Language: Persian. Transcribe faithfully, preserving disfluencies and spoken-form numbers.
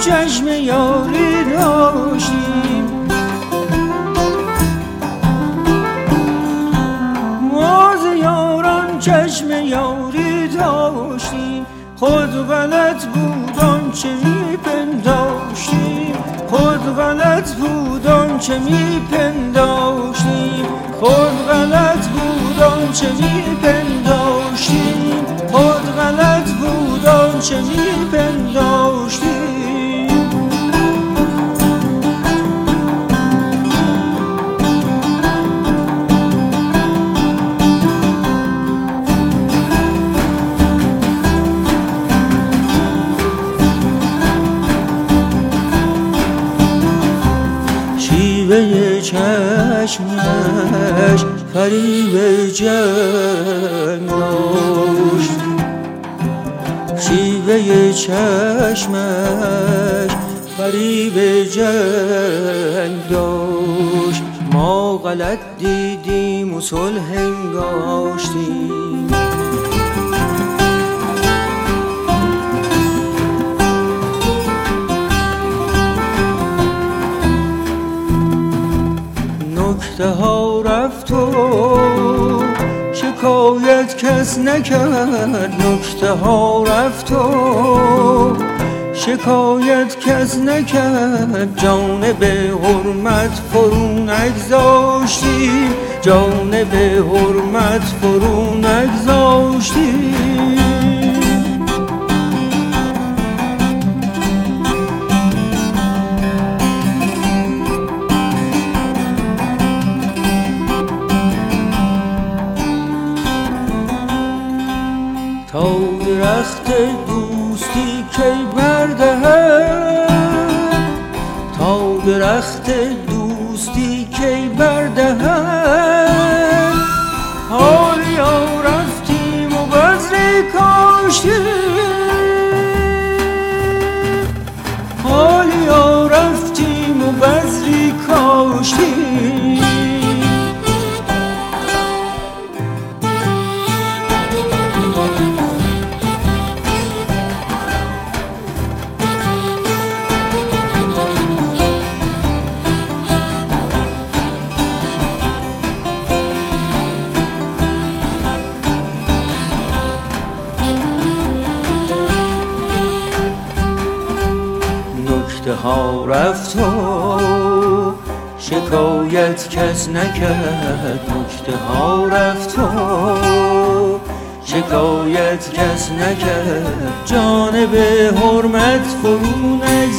چشم یاری داشتیم، ما ز یاران چشم یاری داشتیم. خود غلط بود آنچه میپنداشتیم، خود غلط بود آنچه میپنداشتیم، خود غلط بود آنچه میپنداشتیم، خود غلط بود آنچه میپنداشتیم. شیوه چشمش فریب جنگ داشت، شیوه چشمش فریب جنگ داشت. ما غلط دیدیم و صلح انگاشتیم، نکته ها رفت و شکایت کس نکرد، نکته ها رفت و شکایت کس نکرد. جانب حرمت فرو نگذاشتیم، جانب حرمت فرو نگذاشتیم. تا درخت دوستی کی بردهد، تا درخت دوستی کی بردهد. حالیا رفتیم و بذری کاشتیم، حالیا رفتیم و بذری کاشتیم. نکته ها رفت و شکایت کس نکرد، نکته ها رفت و شکایت کس نکرد. جانب حرمت فرو نگذاشتیم،